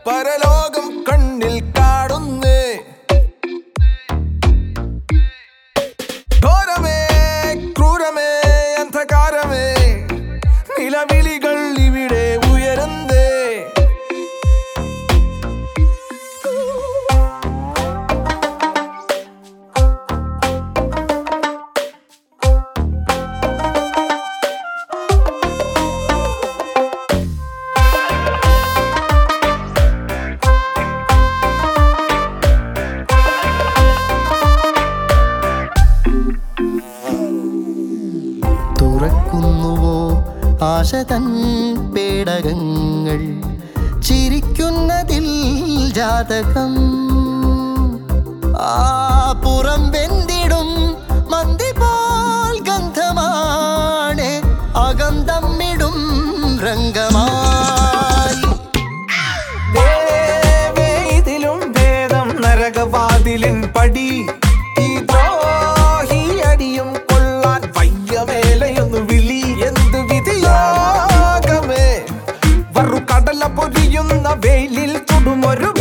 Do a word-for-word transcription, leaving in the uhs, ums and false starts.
പരലോകം കണ്ണിൽ കാണുന്നേ. ഘോരമേ ക്രൂരമേ അന്ധകാരമേ നിലവിളികൾ ഇവിടെ ഉയരുന്നേ. തുറക്കുന്നുവോ ആശതൻ പേടകങ്ങൾ, ചിരിക്കുന്നതിൽ ജാതകം. ആ പുറം വെന്തിടും മന്തി പോൽ ഗന്ധമാണ്, അകം തമ്മിടും രംഗമായി. ഇതിലും ഭേദം നരകവാതിലിൻ പടി. ഈ ദ്രോഹി അടിയും കൊള്ളാൻ വയ്യമേലയൊന്നു വിളി. എന്തു വിധിയാകമേ വറു കടല പൊരിയുന്ന വെയിലിൽ ചുടുമൊരു